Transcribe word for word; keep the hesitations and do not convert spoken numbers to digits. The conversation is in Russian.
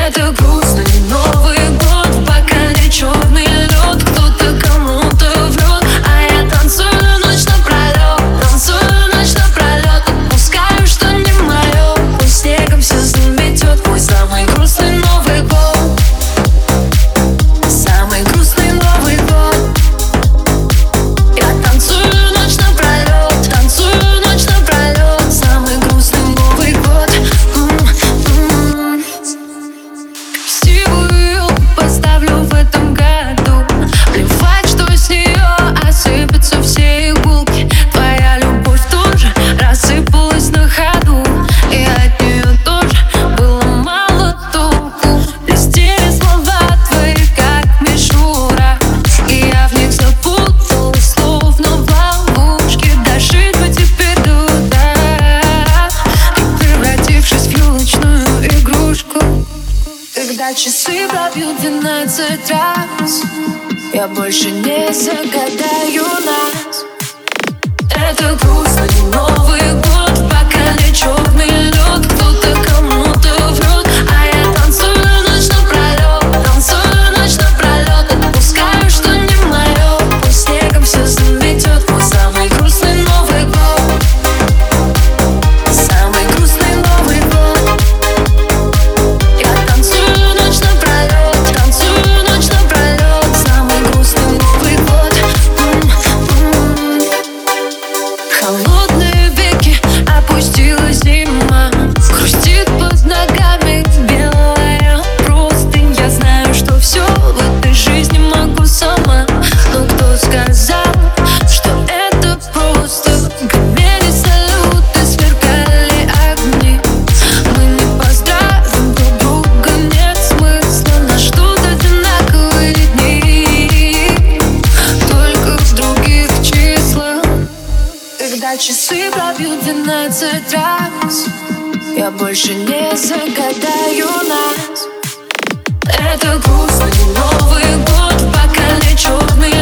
Это грустный Новый год, пока не черный лед. Кто-то кому-то врет, а я танцую ночь напролет. Танцую ночь напролет, отпускаю, что не мое. Пусть снегом все заметет, мой самый грустный Новый год. Самый грустный Новый год. Я танцую ночь напролет, танцую ночь напролет. Самый грустный Новый год. М-м-м. Красивую поставлю в этом году. Плевать, что с нее осыпятся все булки. Твоя любовь тоже рассыпалась на ходу, и от нее тоже было мало толку. Листели слова твои, как мишура, и я в них запуталась, словно в ловушке. Дожить бы теперь туда, превратившись в елочную игрушку. Когда часы пробьют двенадцать раз, я больше не загадаю нас. Это грустный Новый год, пока не черный лед. Кто-то кому-то врет, а я танцую ночь напролет. Танцую ночь напролет, отпускаю, что не мое. Пусть снегом все заметет, мой самый грустный Новый год. Самый грустный Новый год. Я танцую ночь напролет, танцую ночь напролет. Самый грустный Новый год. М-м-м. Холодные веки опустила зима, хрустит под ногами белая простынь. Я знаю, что все в этой жизни могу сама, но кто сказал, что это просто? Гремели салюты, сверкали огни. Мы не поздравим друг друга, нет смысла. Нас ждут одинаковые дни, только в других числах. Когда часы пробьют двенадцать раз, я больше не загадаю нас. Это грустный Новый год, пока не черный